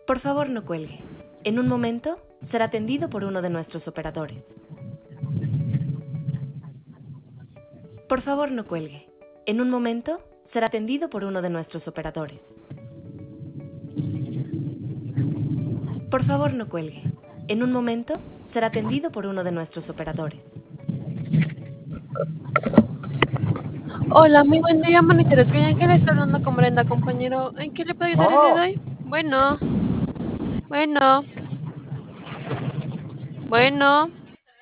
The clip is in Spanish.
Por favor, no cuelgue. En un momento será atendido por uno de nuestros operadores. Por favor, no cuelgue. En un momento será atendido por uno de nuestros operadores. Por favor, no cuelgue. En un momento será atendido por uno de nuestros operadores. Hola, muy buen día, monitores. ¿Qué le está hablando con Brenda, compañero? ¿En qué le puedo ayudar el día de hoy? Bueno, bueno, bueno.